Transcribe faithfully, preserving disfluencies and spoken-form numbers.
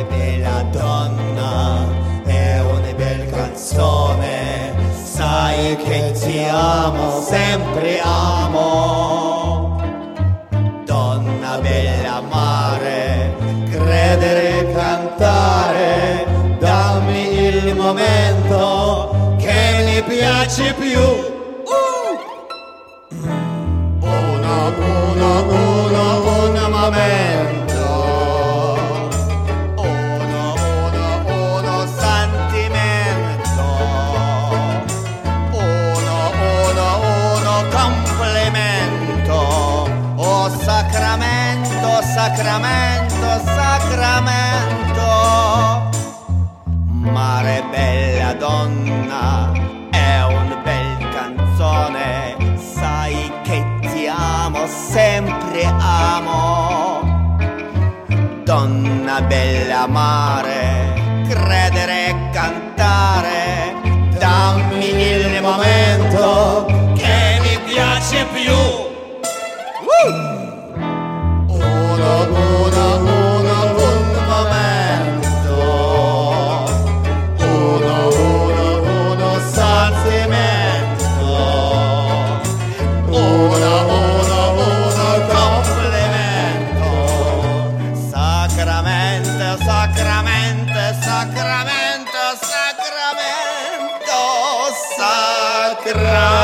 Mare bella donna, è una bella canzone, sai che ti amo, sempre amo. Donna bella mare, credere, cantare, dammi il momento che mi piace più. Uno, uno, uno, un momento, uno, uno, uno sentimento, uno, uno, uno complimento, oh sacramento, sacramento, sacramento. Mare bella donna, è una bella canzone, sai che ti amo, sempre amo. Donna bella mare, credere e cantare, dammi il momento che mi piace più. Uno, uno, uno, un momento, uno, uno, uno sentimento, uno, uno, uno complimento, sacramento, sacramento, sacramento, sacramento, sacramento.